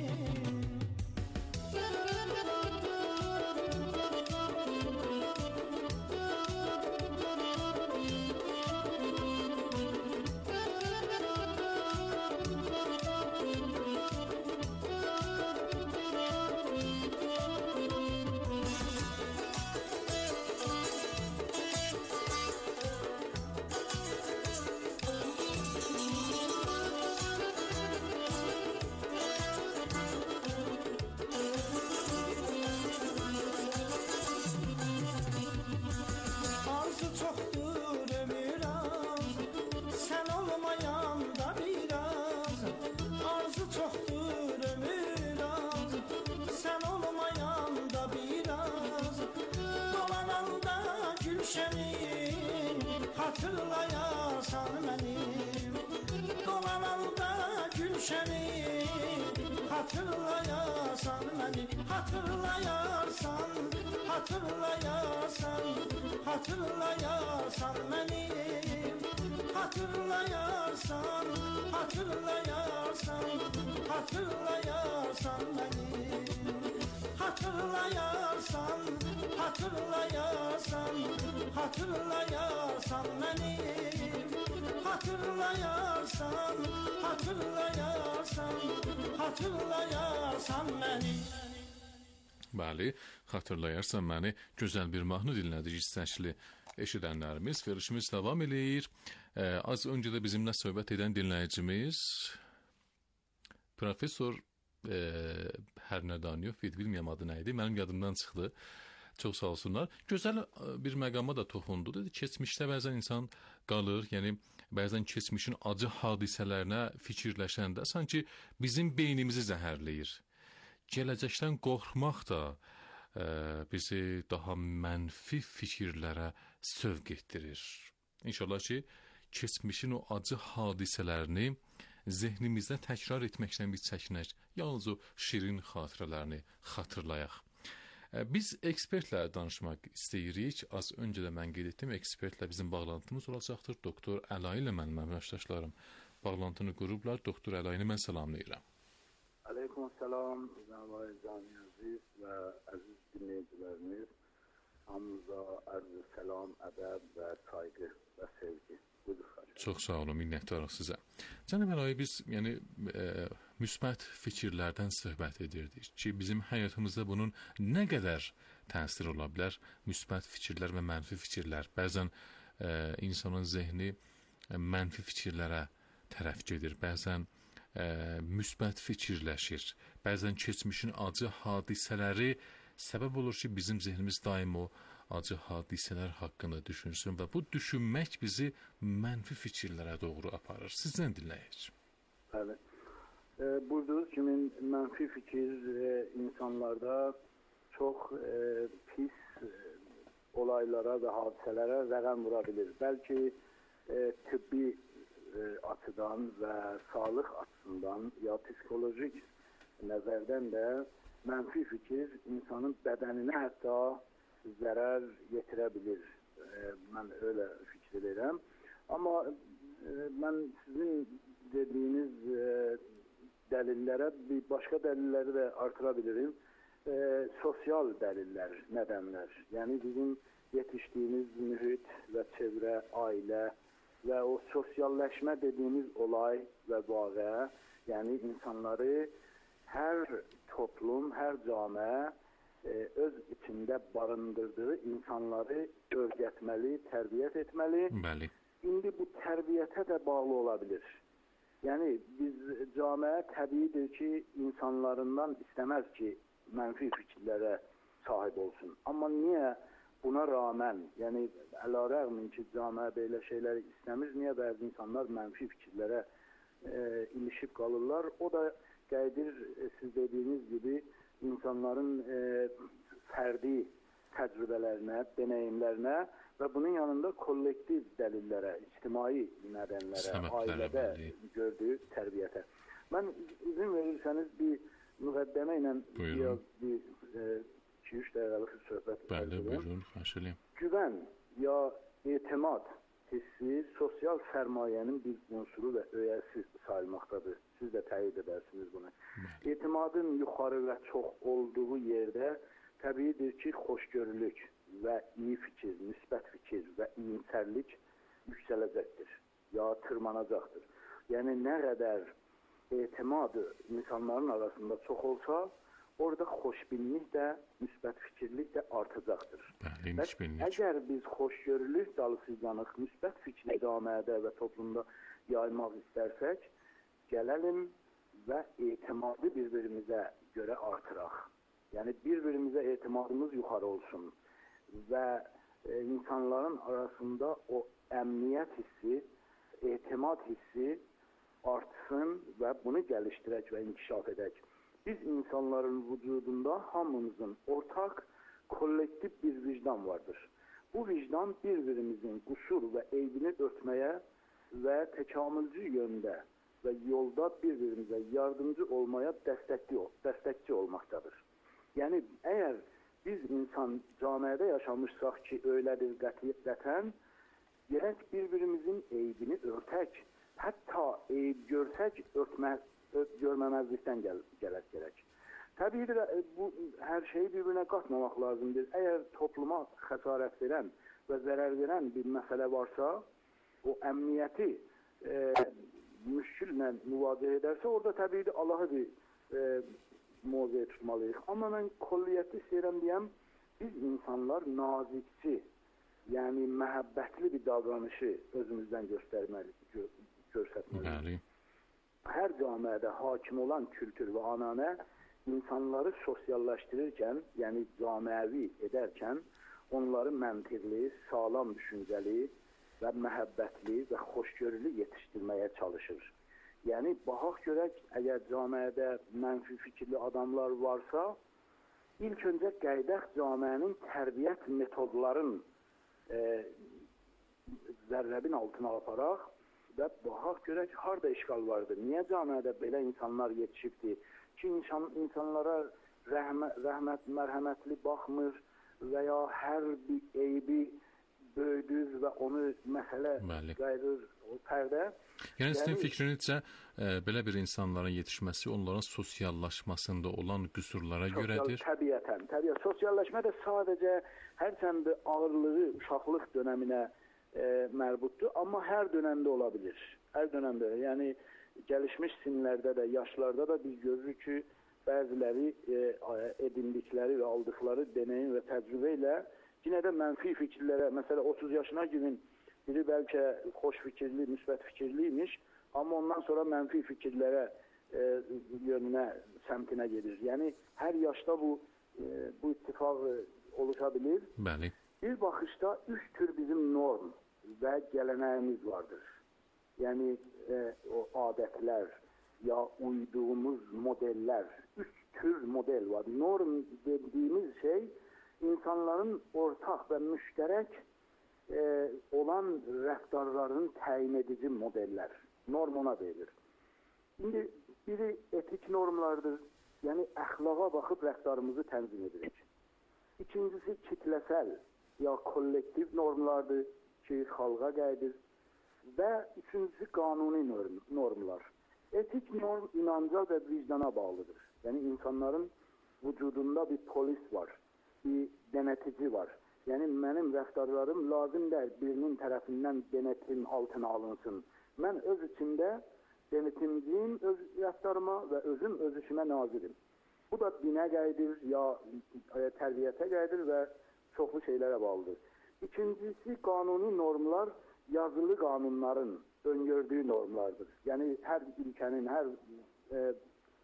Xatırlayasan mənim, dolananda gülşəni, xatırlayasan məni, xatırlayarsan, xatırlayarsan, xatırlayarsan mənim, xatırlayarsan, xatırlayarsan, xatırlayarsan mənim, xatırlayarsan, xatırlayarsan, xatırlayarsan mənim, xatırlayarsan, xatırlayarsan, xatırlayarsan məni. Bəli, xatırlayarsan məni gözəl bir mahnı dinlədik istəkli eşidənlərimiz. Verilişimiz davam eləyir. Ee, az öncə də bizimlə söhbət edən dinləyicimiz Profesor e, Hərnədaniyov idi, bilməyəm adı nə idi, mənim yadımdan çıxdı. Çox sağ olsunlar. Gözəl bir məqama da toxundu. Dedi, keçmişdə bəzən insan qalır, yəni bəzən keçmişin acı hadisələrinə fikirləşəndə sanki bizim beynimizi zəhərləyir. Gələcəkdən qorxmaq da e, bizi daha mənfi fikirlərə sövq etdirir. İnşallah ki, keçmişin o acı hadisələrini zehnimizdə təkrar etməkdən biz çəkinək. Yalnız o şirin xatirələrini xatırlayaq. Biz ekspertlə danışmaq istəyirik. Az öncə də mən qeyd etdim, ekspertlə bizim bağlantımız olacaqdır. Doktor Əlayi ilə mənim əməkdaşlarım bağlantını qurublar. Doktor Əlayini mən salamlayıram. Aleyküm selam, Zəvay Cami Əziz və əziz dinləyicilərimiz. Hamınıza ərz-i selam, ədəb və sayğı və sevgi. Buyurun. Çox sağ olun, minnətdarıq sizə. Cənab Əlayi, biz yəni e, müsbət fikirlərdən söhbət edirdik ki, bizim həyatımızda bunun nə qədər təsir ola bilər? Müsbət fikirlər və mənfi fikirlər. Bəzən e, insanın zehni e, mənfi fikirlərə tərəf gedir. Bəzən e, müsbət fikirləşir. Bəzən keçmişin acı hadisələri səbəb olur ki, bizim zehnimiz daim o acı hadisələr haqqında düşünsün və bu düşünmək bizi mənfi fikirlərə doğru aparır. Sizdən dinləyək. Bəli. E, buyurduğunuz kimi mənfi fikir e, insanlarda çox e, pis e, olaylara və hadisələrə rəqəm vura bilir. Bəlkə e, tibbi e, açıdan və sağlıq açısından ya psikolojik nəzərdən də mənfi fikir insanın bədəninə hətta zərər yetirə bilir. E, mən öyle fikir edirəm. Amma e, mən sizin dediyiniz e, dəlillərə bir başqa dəlilləri də artıra bilirim. E, sosial dəlillər, nədənlər. Yəni bizim yetişdiyimiz mühit və çevrə, ailə və o sosialləşmə dediyimiz olay və vaqə, yəni insanları hər toplum, hər camiə e, öz içində barındırdığı insanları öyrətməli, tərbiyyət etməli. Bəli. İndi bu tərbiyyətə də bağlı ola bilir. Yəni biz camiə təbiidir ki, insanlarından istəməz ki, mənfi fikirlərə sahib olsun. Amma niyə buna rağmen, yəni əlarəğmin ki, camiə belə şeyləri istəmir, niyə bəzi insanlar mənfi fikirlərə e, ilişib qalırlar? O da qədir, e, siz dediyiniz gibi, insanların e, fərdi təcrübələrinə, deneyimlərinə və bunun yanında kollektiv dəlillərə, ictimai nədənlərə, ailədə gördüyü tərbiyyətə. Mən izin verirsəniz bir müqəddəmə ilə biraz bir iki üç dəqiqəlik söhbət Bəli, buyurun, xahiş edirəm. Güvən ya etimad hissi sosial sərmayənin bir unsuru və öyəsi sayılmaqdadır. Siz də təyid edərsiniz bunu. Bəli. Etimadın yuxarı və çox olduğu yerdə təbiidir ki, xoşgörülük və iyi fikir, müsbət fikir və iyimsərlik yüksələcəkdir, ya tırmanacaqdır. Yəni, nə qədər etimad insanların arasında çox olsa, orada xoşbinlik də, müsbət fikirlik də artacaqdır. Bəli, və əgər biz xoşgörülük dalısızlanıq, müsbət fikri camiədə və toplumda yaymaq istərsək, gələlim və etimadı bir-birimizə görə artıraq. Yəni, bir-birimizə etimadımız yuxarı olsun və e, insanların arasında o əmniyyət hissi, etimad hissi artsın və bunu gəlişdirək və inkişaf edək. Biz insanların vücudunda hamımızın ortaq, kollektiv bir vicdan vardır. Bu vicdan bir-birimizin qusur və eybini örtməyə və təkamülcü yöndə və yolda bir-birimizə yardımcı olmaya dəstəkli, dəstəkçi olmaqdadır. Yəni, əgər biz insan camiədə yaşamışsaq ki, öylədir qətən, gərək bir-birimizin eybini örtək, hətta eyb görsək, örtmə, ört, görməməzlikdən gəl, gələk gərək. Təbii bu hər şeyi bir-birinə qatmamaq lazımdır. Əgər topluma xəsarət verən və zərər verən bir məsələ varsa, o əmniyyəti e, müşküllə müvazə edərsə, orada təbii Allahı bir e, mövzeye tutmalıyıq. Amma mən kolliyyəti istəyirəm deyəm, biz insanlar nazikçi, yəni məhəbbətli bir davranışı özümüzdən göstərməli, gö göstərməliyik. Hər camiədə hakim olan kültür və ananə insanları sosialləşdirirkən, yəni camiəvi edərkən, onları məntiqli, sağlam düşüncəli və məhəbbətli və xoşgörülü yetişdirməyə çalışır. Yəni, baxaq görək, əgər camiədə mənfi fikirli adamlar varsa, ilk öncə qəydək camiənin tərbiyyət metodların e, zərrəbin altına aparaq və baxaq görək, harada işgal vardır. Niyə camiədə belə insanlar yetişibdir ki, insan, insanlara rəhmə, rəhmət, mərhəmətli baxmır və ya hər bir eybi böyüdür və onu məsələ qayırır o pərdə. Yəni, sizin fikrinizcə, e, belə bir insanların yetişməsi onların sosiallaşmasında olan qüsurlara Sosial, görədir? Təbiətən, təbiət. Sosialləşmə də sadəcə hərçənd ağırlığı uşaqlıq dönəminə e, mərbutdur, amma hər dönəmdə ola bilir. Hər dönəmdə. Yəni, gəlişmiş sinlərdə də, yaşlarda da biz görürük ki, bəziləri e, edindikləri və aldıqları deneyim və təcrübə ilə yenə də mənfi fikirlərə, məsələ otuz yaşına girin, biri bəlkə xoş fikirli, müsbət fikirliymiş, amma ondan sonra mənfi fikirlərə e, yönünə, səmtinə gedir. Yəni, hər yaşda bu, e, bu ittifaq e, oluşa bilir. Bəli. Bir baxışda üç tür bizim norm və gələnəyimiz vardır. Yəni, e, o adətlər ya uyduğumuz modellər, üç tür model var. Norm dediğimiz şey, insanların ortaq və müştərək e, olan rəftarların təyin edici modellər. Norm ona verilir. Şimdi biri etik normlardır. Yəni, əxlaqa baxıb rəftarımızı tənzim edirik. İkincisi kitləsəl ya kollektiv normlardır ki, xalqa qayıdır. Və üçüncüsü qanuni norm, normlar. Etik norm inanca və vicdana bağlıdır. Yəni, insanların vücudunda bir polis var, bir denetici var. Yəni, mənim rəftarlarım lazım deyil, birinin tərəfindən denetim altına alınsın. Mən öz içində denetimciyim öz rəftarıma və özüm öz işimə nazirim. Bu da dinə qayıdır, ya e, tərbiyyətə qayıdır və çoxlu şeylərə bağlıdır. İkincisi, qanuni normlar yazılı qanunların öngördüyü normlardır. Yəni, hər ülkənin, hər e,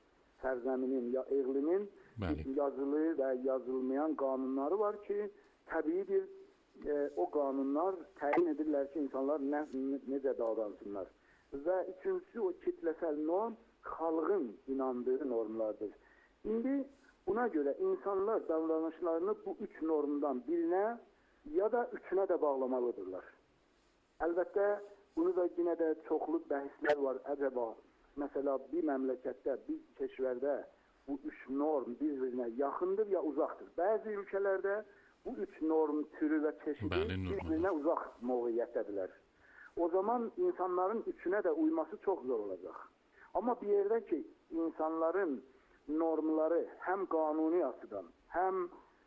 sərzəminin ya iqlimin Bəli. yazılı və yazılmayan qanunları var ki, təbiidir, e, o qanunlar təyin edirlər ki, insanlar nə, necə davransınlar. Və üçüncüsü o kitləsəl norm xalqın inandığı normlardır. İndi buna görə insanlar davranışlarını bu üç normdan birinə ya da üçünə də bağlamalıdırlar. Əlbəttə, bunu da yenə də çoxlu bəhslər var. Əcəba, məsələ bir məmləkətdə, bir keşvərdə bu üç norm bir-birinə yaxındır ya uzaqdır. Bəzi ölkələrdə bu üç norm türü və çeşidi bir-birinə uzaq mövqeyiyyətdədirlər. O zaman insanların üçünə də uyması çox zor olacaq. Amma bir yerdə ki, insanların normları həm qanuni açıdan, həm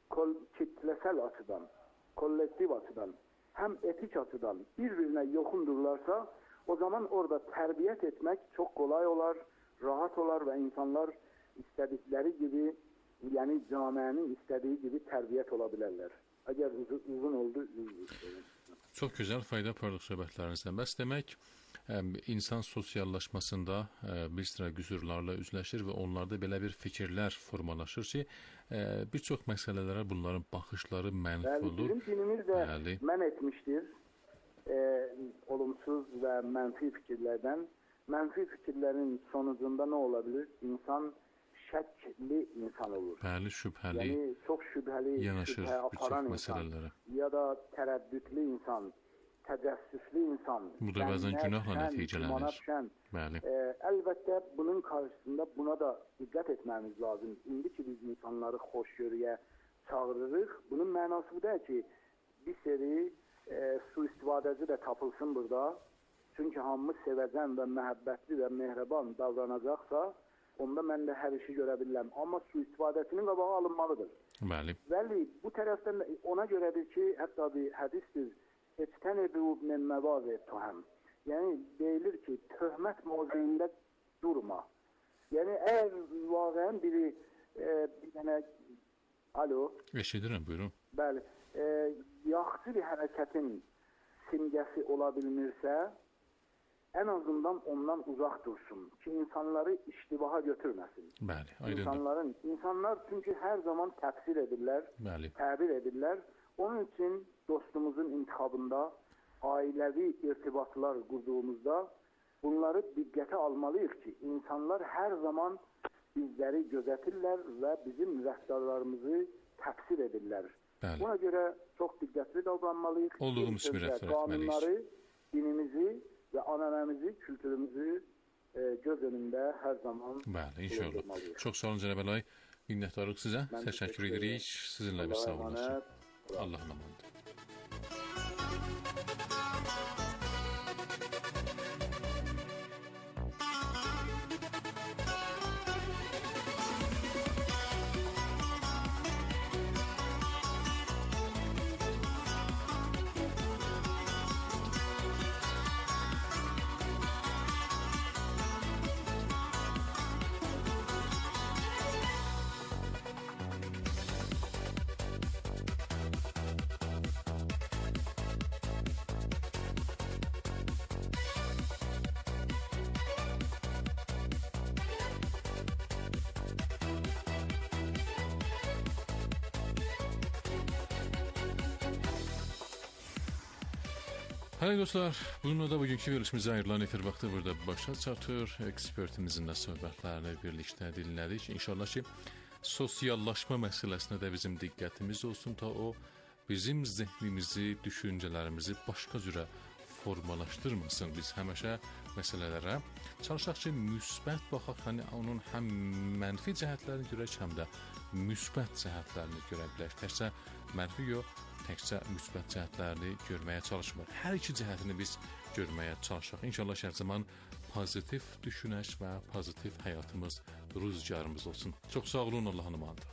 kitləsəl açıdan, kollektiv açıdan, həm etik açıdan bir-birinə yoxundurlarsa, o zaman orada tərbiyyət etmək çox kolay olar, rahat olar və insanlar istədikləri gibi, yəni camiənin istədiyi gibi tərbiyyət ola bilərlər. Əgər uzun, uzun oldu, uzun. Çox gözəl, fayda pardıq söhbətlərinizdən. Bəs demək, insan sosiallaşmasında bir sıra qüsurlarla üzləşir və onlarda belə bir fikirlər formalaşır ki, bir çox məsələlərə bunların baxışları mənfi olur. Bizim dinimiz də Bəli. mən etmişdir e, olumsuz və mənfi fikirlərdən. Mənfi fikirlərin sonucunda nə ola bilir? İnsan şəkli insan olur. Bəli, şübhəli, yəni, çox şübhəli, yanaşır şübhə aparan insan, ya da tərəddüdlü insan, təcəssüslü insan. Bu da bəzən günahla nəticələnir. Bəli. E, əlbəttə, bunun qarşısında buna da diqqət etməmiz lazım. İndi ki, biz insanları xoşgörüyə çağırırıq, bunun mənası bu da ki, bir seri e, su-istifadəci də tapılsın burada. Çünki hamımız sevəcən və məhəbbətli və mehriban davranacaqsa, onda mən də hər işi görə bilirəm. Amma su-istifadəsinin qabağı alınmalıdır. Bəli. Bəli, bu tərəfdən ona görədir ki, hətta bir hədisdir, "Ectənibu min məvazi tuham." Yəni deyilir ki, töhmət mövzeyində durma. Yəni əgər vaqəən biri e, bir dənə alo. Eşidirəm, buyurun. Bəli, e, yaxşı bir hərəkətin simgəsi ola bilmirsə, ən azından ondan uzaq dursun ki, insanları iştibaha götürməsin. Bəli, aydındır. İnsanların, insanlar çünki hər zaman təfsir edirlər, Bəli. təbir edirlər. Onun üçün dostumuzun intihabında ailəvi irtibatlar qurduğumuzda bunları diqqətə almalıyıq ki, insanlar hər zaman bizləri gözetirlər və bizim rəftarlarımızı təfsir edirlər. Bəli. Buna görə çox diqqətli davranmalıyıq. Olduğumuz kimi rəftar etməliyik. Qanunları, dinimizi və ananəmizi, kültürümüzü e, göz önündə hər zaman Bəli, inşallah. Çox sağ olun Cənab Əlay. Minnətdarıq sizə. Mən təşəkkür edirik. Sizinlə bir sağ olun. Allah'a emanet. Hayır dostlar, bununla da bugünkü verilişimizə ayrılan efir vaxtı burada başa çatır. Ekspertimizin də söhbətlərini birlikdə dinlədik. İnşallah ki, sosiallaşma məsələsinə də bizim diqqətimiz olsun, ta o bizim zehnimizi, düşüncələrimizi başqa cürə formalaşdırmasın. Biz həmişə məsələlərə çalışaq ki, müsbət baxaq, hani onun həm mənfi cəhətlərini görək, həm də müsbət cəhətlərini görə bilək. Təkcə mənfi yox, təkcə müsbət cəhətlərini görməyə çalışmır. Hər iki cəhətini biz görməyə çalışaq. İnşallah hər zaman pozitiv düşünək və pozitiv həyatımız, rüzgarımız olsun. Çox sağ olun, Allah'a emanet.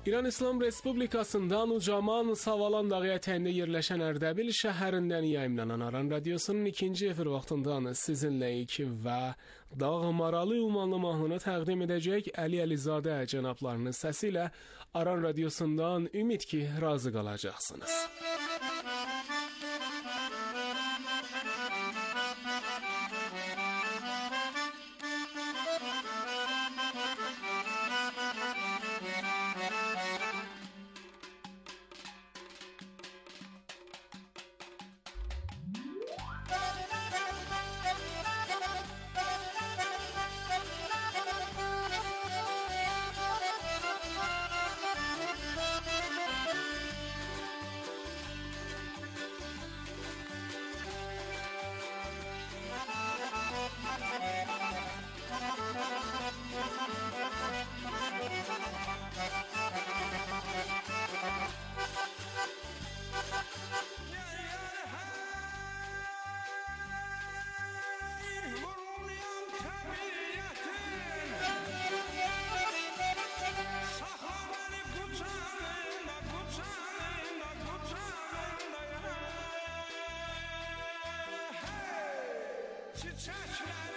İran İslam Respublikasından ucaman Savalan dağı ətəyində yerləşən Ərdəbil şəhərindən yayımlanan Aran Radiosunun ikinci efir vaxtından sizinləyik və Dağ Maralı ünvanlı mahnını təqdim edəcək Əli Əlizadə cənablarının səsi ilə Aran Radiosundan ümid ki, razı qalacaqsınız. Çiçekler